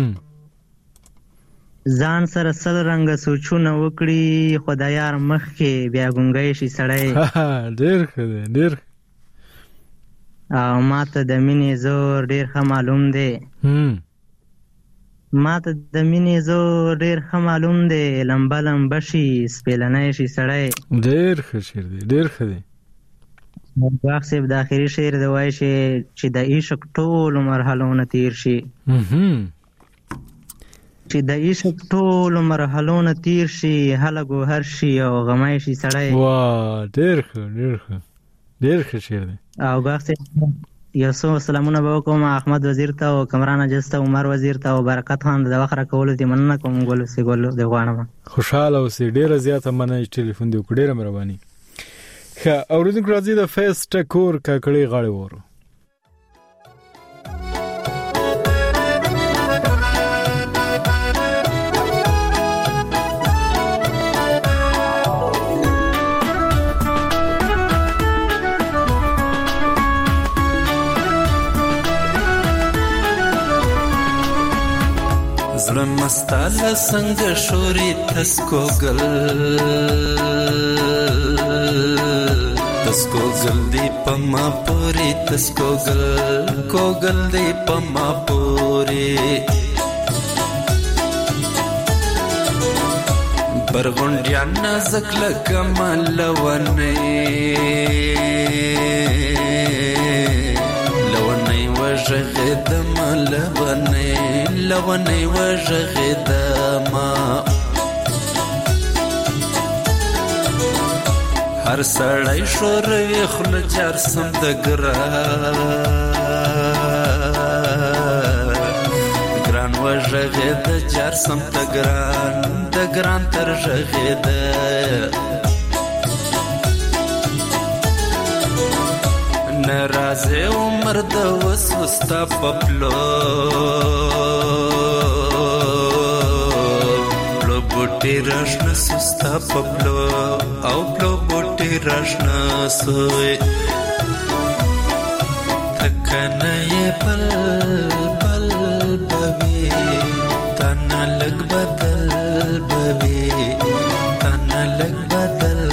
ځان سره سل رنګه سوچونه وکړي خو د یار مخ کې بیا ګونګی شي سړی ډېر ښه دی ډېر او ماته د مینې زور ډېر ښه معلوم دی ماته د مینې زور ډېر ښه معلوم دی لمبه لمبه شي سپېلنی شي سړی ډېر ښه شعر دی ډېر ښه دی غواخ صاحب د آخري شعر دی وایي چې د عشق ټولو مرحلونه تیر شي چې د عشق ټولو مرحلونه تیر شي هله ګوهر شي او غمی شي سړی ډېر ښه ډېر ښه ډېر ښه شعر دی او غواخ صاحب یو څو سلامونه به وکړم احمد وزیر ته او کمران اجز ته عمر وزیر ته او برکت خان د وخت راکولو دې مننه کوم ګل سي ګل د غواړم خوشاله اوسې ډېره زیاته مننه چې ټلیفون دې وکړ ډېره مهرباني ښه اوریدونکو راځي د فیس ټکور کاکړي غاړې وورو زړه مستاله څنګه شوري تسکو ګل دی پما پوري تسکو ګل دی پما پوري برغونډیا نازک لکمل ونه وژغدم لونی وژغدم هر سړی شوروي خل جار سم د ګران وژغد جار سم د ګران تر ژغد نرازه عمر د وسوستا پپلو پلو بوټي راشنا سستا پپلو او پلو بوټي راشنا سوی تکنه بل بل بوي تنا لګ بدل بوي تنا لګ بدل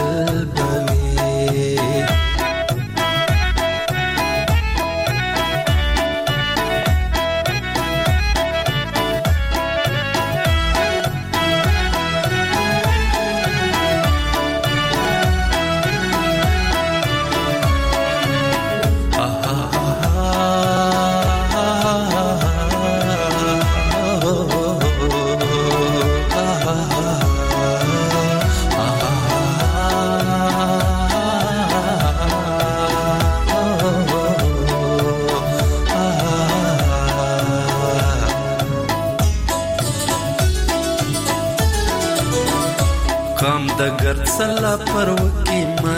دگر سلا پر وکی ما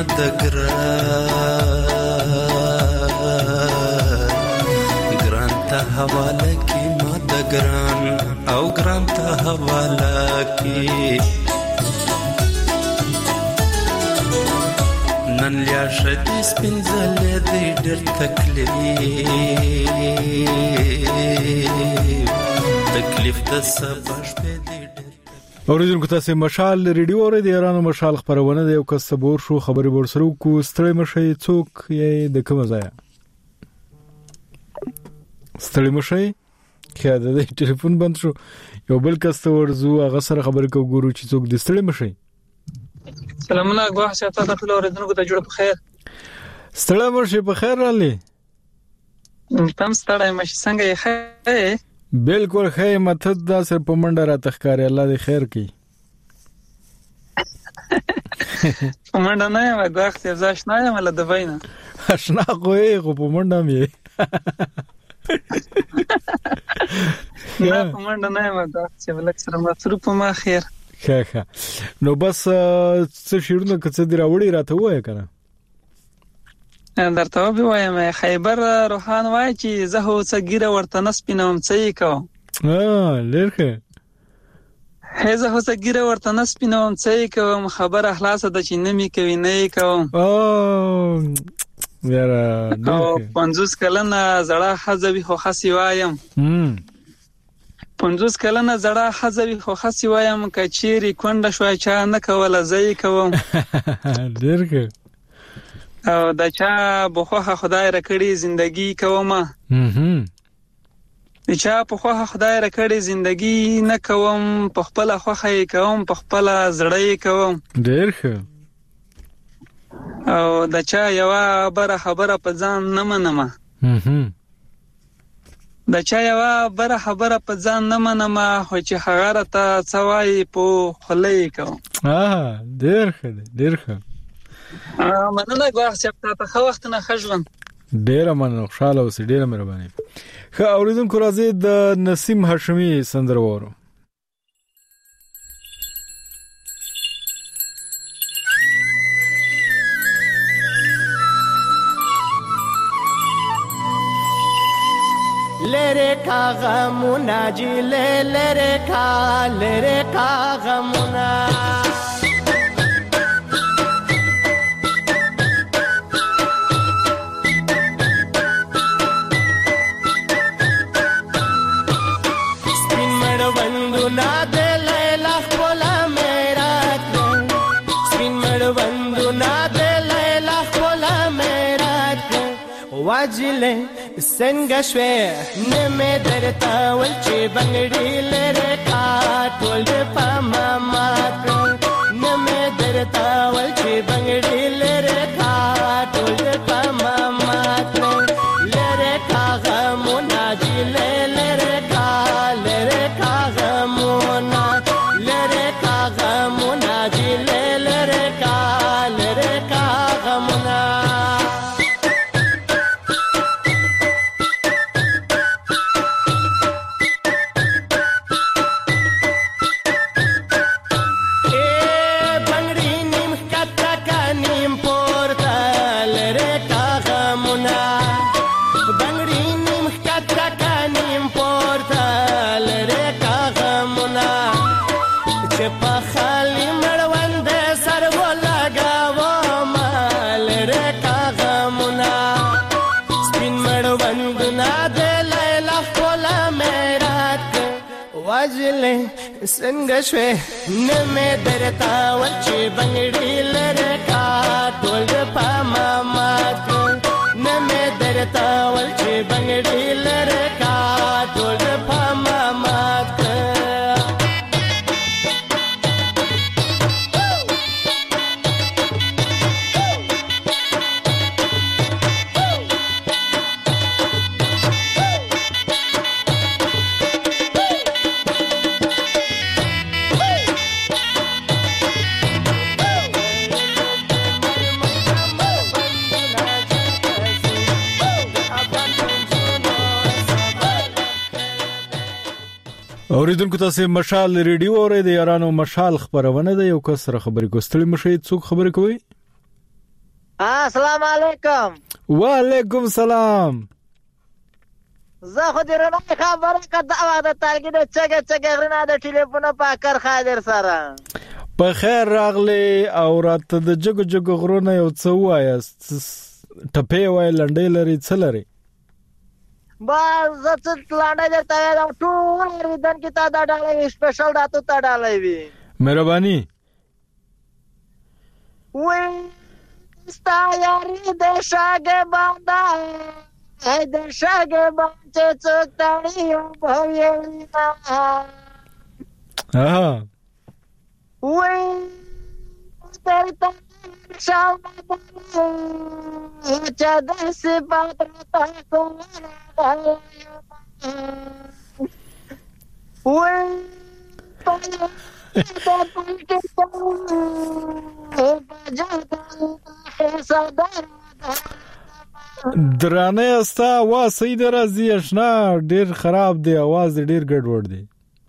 گران تا حواله کی ما دگران او گران تا حواله کی نن لیا شدی سپینزل دی ډیر تکلیف د سبا شپې دی اوریدونکو تاسو مشال ریډیو اورئ د ایرانو مشال خبرونه د یو کس صبور شو خبري ورسره کو ستړي مشي څوک یې د کوم ځای ستړي مشي کله د ټلیفون بند شو یو بل کس ورزو هغه سره خبرې کو ګورو چې څوک د ستړي مشي سلامونه غواړم چې تاسو ټول اوریدونکو ته جوړ په خیر ستړي مشي په خیر رالي تم ستړي مشي څنګه یې خیر بالکل خیر مته دا سر په منډه را تخکاری الله دې خیر کړي منډه نه یم غواخت زاش نه یم له دوینه آشنا کوی خو په منډه مې نه په منډه نه یم غواخت چې ولک سره مصروف ما خیر ښه نو بس څه شیرونه کڅ دی راوړی راته وای کنه درته وایم خیبر روحان وای چې زه هو څګیره ورته نسپینم څه کوم لرخه هزه هو څګیره ورته نسپینم څه کوم خبر اخلاص د چې نمی کوي نه کوم یاره 50 کلنه زړه حزبي خو خاصي وایم 50 کلنه زړه حزبي خو خاصي وایم کچيري کونډه شوي چا نه کوله زئی کوم لرخه او دا چا بخوخه خدای را کړی زندگی کومه چا په خوخه خدای را کړی زندگی نه کوم په خپل خوخه کوم په خپل زړی کوم ډیر ښه او دا چا یو بره خبره په ځان نه منمه دا چا یو بره خبره په ځان نه منمه خو چې هغه ته څوای په خلې کوم ډیر ښه ډیر ښه مننه غواړم چې تاسو خو وخت نه خجلم ډیر مننه خوشاله اوسئ ډیر مهرباني خو اوریدونکو راځي د نسیم هاشمي سندره وورو لره کا غمونا جی لره کا غمونا واجله څنګه شوه نه مې درته ول چې بنگړي لره کا ټول په ماما نه مې درته ول چې بنگړي لره کا ټول په ماما لره کا غمونا جی لره کا غمونا لره کا غمونا جی لره کا غمونا څنګه شوه نه مې درتا ول چې بنگړي لره کا ټول په ماما نه مې درتا ول چې بنگړي لره کا ټول په ماما اوریدونکو تاسو مشال ریډیو اورئ د یارانو مشال خبرونه ده یو کس سره خبرې کوستلې مشي څوک خبرې کوي السلام علیکم وعلیکم السلام زه خو دې رانه خبره کړه د تارګې د چګه غرنا د ټلیفون په کار خادر سره په خیر راغلی او راته د جګ غرونه یو څه وایست ټپې وای لنډې لري څه لري بس څه لاندې درته دا ټول ریدن کې تا دا ډالۍ سپیشل راتو تا ډالۍ وي مهرباني وې ستا یاري د شاګه باندې د شاګه باندې څوک تاړي په وینا وې سترته شاو چا د صفات راته وې درانه استا आवाज صحیح درازي اشنا ډیر خراب دی आवाज ډیر ګډوډ دی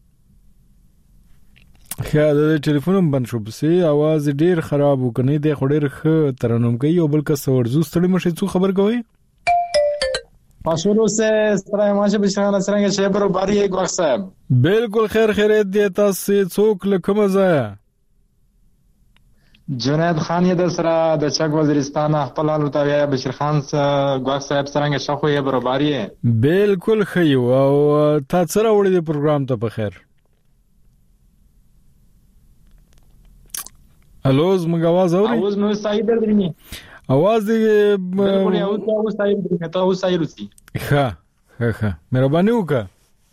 خیا د ټلیفون بند شو بسې आवाज ډیر خراب وکني دی خو ډیر ښه ترنم کوي او بل کس ورزو ستړي مشه څو خبر کوي شروع سے اس طرح ماشه بشران سرنګ شیبر باری ایک وخت صاحب بالکل خیر خیریت دی تاسو څوک لکه مزایا جنید خان یې د سره د چک وزیرستان خپل حالو ته بشیر خان ګواښ صاحب سرنګ شخو یې برابرۍ بالکل خیو او تا سره وړي د پروګرام ته په خیر الو زموږ आवाज اوري आवाज نو صحیح درځي आवाज دی بالکل یو صحیح دی ته او صحیح رسي ها مهرباني وکړه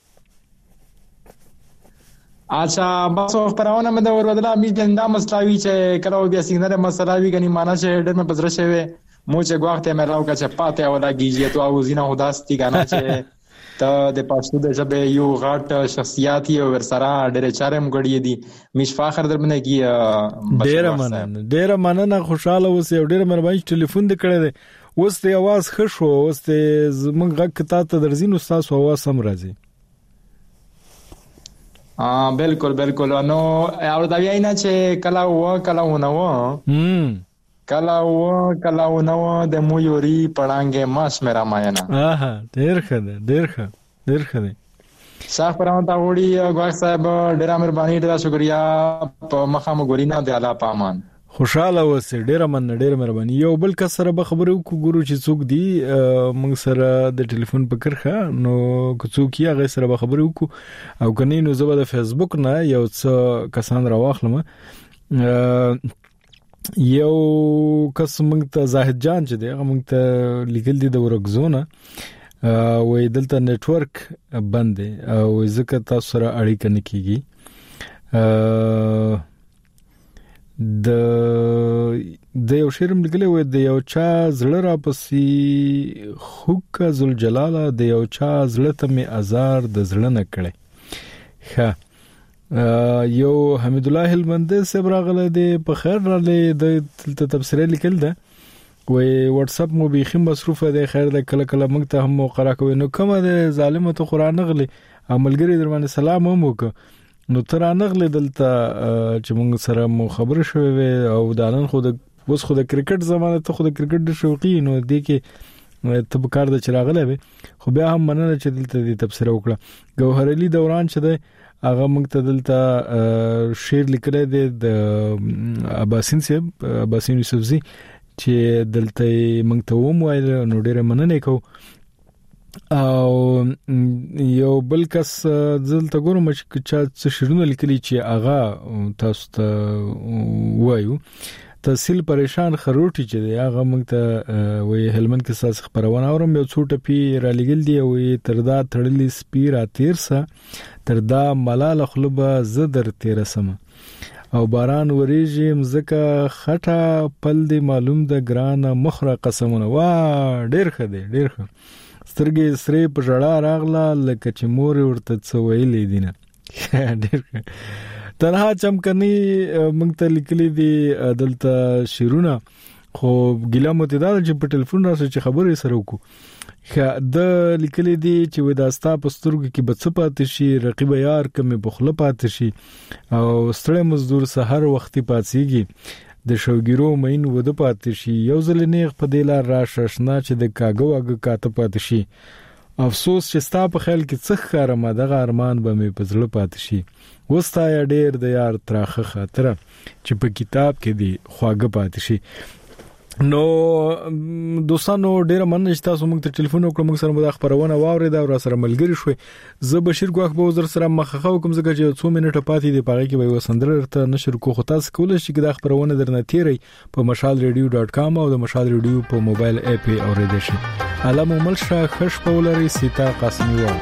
اچھا بس خبرونه مې د ورودلا می دنده مسلاوي چې کله بیا سیګنال مسلاوي غني معنا چې ډېر مې بزره شوی مو چې غواړته مې راو کا چې پاتې ولا کیږي ته او زینه خداستی غنا چې ته د پښتو د ژبې یو غټ شخصیت یو ورسره ډېر چارم غړي دي مش فخر در باندې کی ډېر مننه خوشاله اوسې ډېر مهرباني ټلیفون دې کړی دی اوس ته आवाज خښو اوس ته زمونږ غږ کته ته درځین او تاسو आवाज سم راځي بالکل نو اور دا وینا چې کلا ونو د مو یوري پړانګه ماس میرا ماینا ډیر ښه صاحب پرون تا وړي غواړ صاحب ډیر مهرباني ډیر شکریا په مخامه ګورینا دی الله پامان خوشاله اوسې ډیر مهرباني یو بل کس سره به خبرو کو ګورو چې څوک دی موږ سره د ټلیفون په کرخه نو څوک یې هغه سره به خبرو کو او کني نو زه د فیسبوک نه یو څه کسان راوخلم یو کس موږ ته زاهد جان چې دی هغه موږ ته لیکل دي د ورګزونه وې دلته نتورک بند دی او ځکه تاسو سره اړیکه نه کیږي د یو شعرم لیکلی و د یو چا زړه را پسې خوک ذل جلاله د یو چا زړه ته می ازار د زړه نه کړي ښه یو حمید الله هلمندی صاحب راغله د په خیر را لې د تفسیر لیکل ده وې واتس اپ مو بيخي مصروفه ده خیر ده کله موږ ته هم موقره کوي نو کومه د ظالمه ته قران غلي عملګری در باندې سلام هم وکړه نو تر انغله دلته چې موږ سره مو خبر شوې او دانن خو د کرکټ زمانه ته خو د کرکټ د شوقي نو دې کې ته په کار د چراغله وي خو بیا هم مننه چې دلته دې تفسیر وکړه ګوهر علي دوران چې ده هغه موږ ته دلته شعر لیکلی دی د عباسین یوسفزي چې دلته موږ ته وموایل نو ډیره مننه کوم او یو بل کس دلته ګورم چې څه شعرونه لیکلي چې هغه تاسو ته وایو تحصیل پریشان خروټي چې هغه موږ ته وې هلمند کې ساس خبرونه اورم یو څو ټپی را لګل دی او تردا تړلې سپیرا تیرسه تردا ملال خلبه زدر تیرسم او باران وریږي مزکه خټه پل دی معلوم د ګران مخره قسمونه وا ډیر ښه سترګې سری په ژړا راغله لکه چې مور ورته څه ویلې دینه ډیر تنها چمکني موږ ته لیکلي دي دلته شیرونه خو ګیله متدال چې په ټلیفون راسه چې خبرې سره وکړو د لیکلي دي چې وداستا پسترګو کې بڅ پاتې شي رقیب یار کمه بخله پاتې شي او ستړي مزدور سحر وختي پاتېږي د شوګیرو مین ود پاتې شي یو ځل نیغ په دیلار راشنا چې د کاګو اګه کاته پاتې شي افسوس چې ستا په خیال کې څخ خارمه دغه ارمان به مې پزړه پاتې شي وستا یا ډیر د یار تراخه خاطره چې په کتاب کې دی خواګه پاتې شي نو دوستانو ډیره مننه چې تاسو موږ ته ټلیفون وکړو، موږ سره مو خبرونه واورید او را سره ملګری شوي. زه بشیر ګواخ به وزر سره مخخه کوم ځکه چې 2 منټه پاتې دی پاره کې به وسندره ته نشر کو. خو تاسو کولای شئ چې دا خبرونه درنه تیری په mashalradio.com او د مشال ریډیو په موبایل اپ اوریدئ شئ. علامه ملشه خش په ولري سیتا قاسمی و